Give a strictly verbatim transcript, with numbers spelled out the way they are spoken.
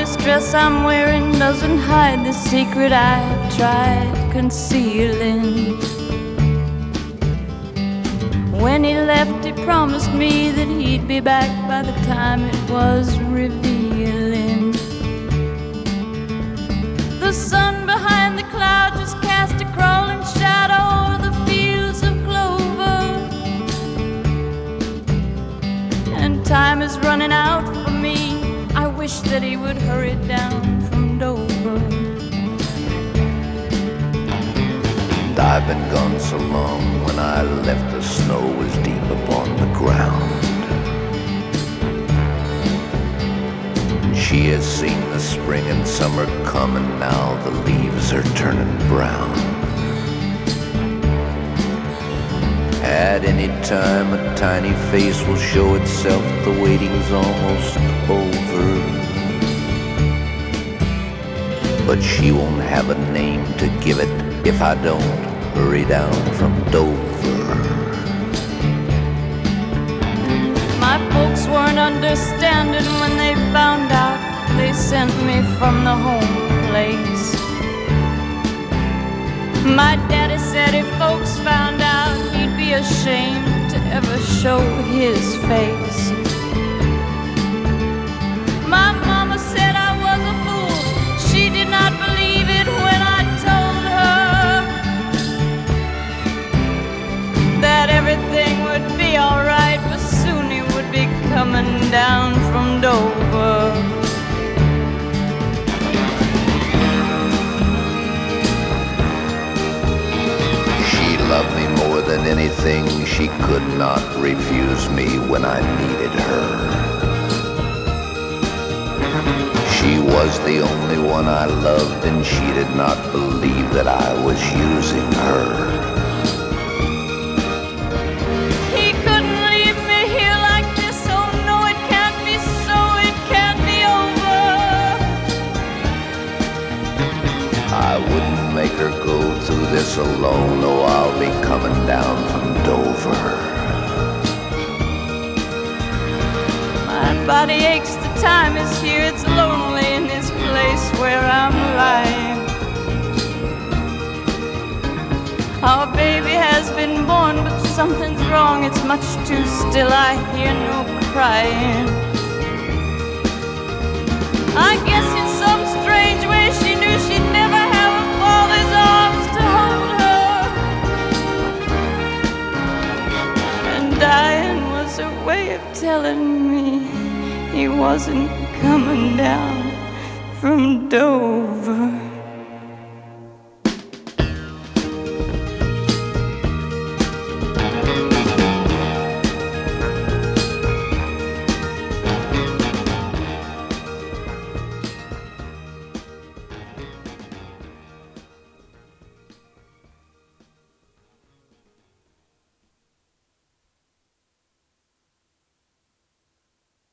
this dress I'm wearing doesn't hide the secret I've tried concealing. When he left, he promised me that he'd be back by the time it was revealing. The sun behind the cloud just cast a crawling shadow over the fields of clover, and time is running out for me. I wish that he would hurry down from Dover. And I've been gone so long, when I left the snow was deep upon the ground. She has seen the spring and summer come, and now the leaves are turning brown. At any time a tiny face will show itself, the waiting's almost over. But she won't have a name to give it if I don't hurry down from Dover. My folks weren't understanding when they found out. They sent me from the home place. My daddy said if folks found out, he'd be ashamed to ever show his face. My mama said I was a fool. She did not believe it when I told her that everything would be alright, but soon he would be coming down from Dover. She loved me more than anything. She could not refuse me when I needed her. She was the only one I loved, and she did not believe that I was using her. He couldn't leave me here like this. Oh no, it can't be so. It can't be over. I wouldn't make her go through this alone. Oh, I'll be coming down from Dover. My body aches, the time is here. It's lonely in this place where I'm lying. Our baby has been born, but something's wrong. It's much too still. I hear no crying. I guess in some strange way she knew she'd never have a father's arms to hold her. And dying was her way of telling me he wasn't coming down from Dover.